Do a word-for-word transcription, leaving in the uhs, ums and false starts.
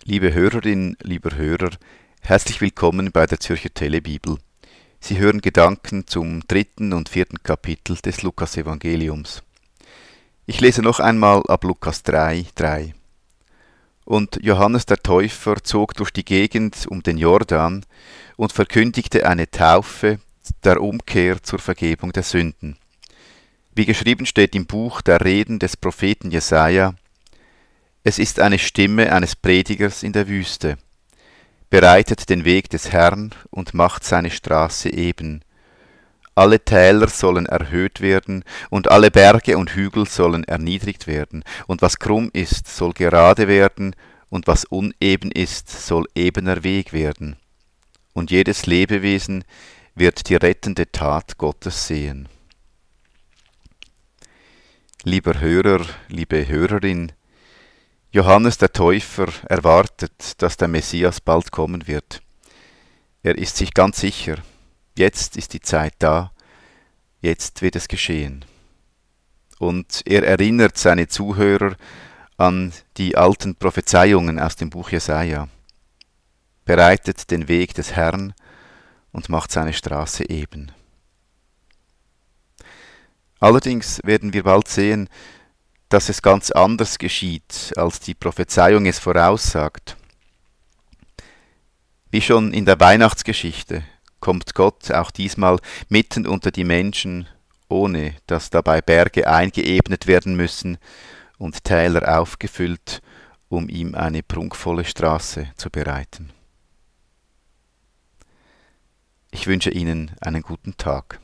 Liebe Hörerin, lieber Hörer, herzlich willkommen bei der Zürcher Telebibel. Sie hören Gedanken zum dritten und vierten Kapitel des Lukas-Evangeliums. Ich lese noch einmal ab Lukas drei, drei. Und Johannes der Täufer zog durch die Gegend um den Jordan und verkündigte eine Taufe der Umkehr zur Vergebung der Sünden. Wie geschrieben steht im Buch der Reden des Propheten Jesaja: Es ist eine Stimme eines Predigers in der Wüste. Bereitet den Weg des Herrn und macht seine Straße eben. Alle Täler sollen erhöht werden, und alle Berge und Hügel sollen erniedrigt werden, und was krumm ist, soll gerade werden, und was uneben ist, soll ebener Weg werden. Und jedes Lebewesen wird die rettende Tat Gottes sehen. Lieber Hörer, liebe Hörerin, Johannes der Täufer erwartet, dass der Messias bald kommen wird. Er ist sich ganz sicher, jetzt ist die Zeit da, jetzt wird es geschehen. Und er erinnert seine Zuhörer an die alten Prophezeiungen aus dem Buch Jesaja. Bereitet den Weg des Herrn und macht seine Straße eben. Allerdings werden wir bald sehen, dass es ganz anders geschieht, als die Prophezeiung es voraussagt. Wie schon in der Weihnachtsgeschichte kommt Gott auch diesmal mitten unter die Menschen, ohne dass dabei Berge eingeebnet werden müssen und Täler aufgefüllt, um ihm eine prunkvolle Straße zu bereiten. Ich wünsche Ihnen einen guten Tag.